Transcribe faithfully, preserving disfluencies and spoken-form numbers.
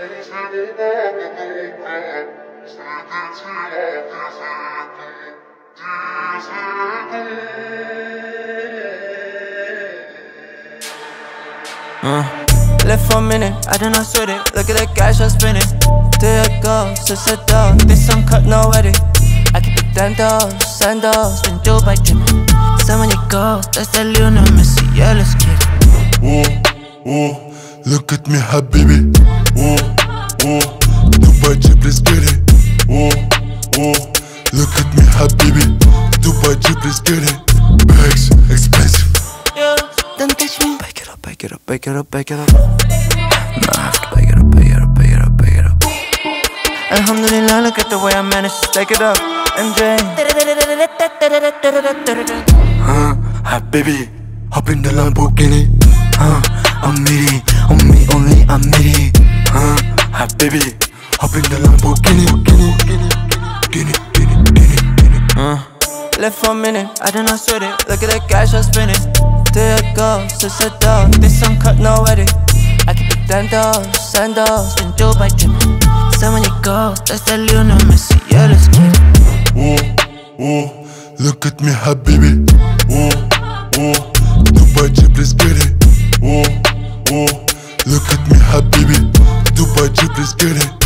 Uh, left for a minute, I do not sweat it. Look at the cash I'm spinning. There it goes, it's a dog. This uncut, no edit. I keep it dandos, sandals, then Dubai drippin'. So when you go, that's that Lionel Messi, yeah, let's get it. Oh, oh, look at me, habibi. Oh, oh, Dubai Jeep, let's get it. Oh, oh, look at me, habibi. Dubai Jeep, let's get it. Bags, expensive. Yeah, don't touch me. Bake it up, bake it up, bake it up, bake it up. No, I have to bake it up, bake it up, bake it up, bake it up. Alhamdulillah, look at the way I managed to stack it up. M J. Huh, habibi, hop in the Lamborghini. Huh, I'm needy, on me only, I'm needy. Huh, habibi, hop in the Lamborghini. Guinea, Guinea, Guinea, Guinea, Guinea, Guinea. Uh, left for a minute, I do not sweat it. Look at the cash I'm spinning. There it goes, it's a dog. This uncut, no edit. I keep it dandos, sandals, then Dubai drippin'. So when you go, that's that Lionel Messi, yeah, let's get it. Oh, oh, look at me, habibi. Oh, oh, Dubai Jeep, let's get it. Oh, oh, look at me, habibi. Dubai Jeep, let's get it.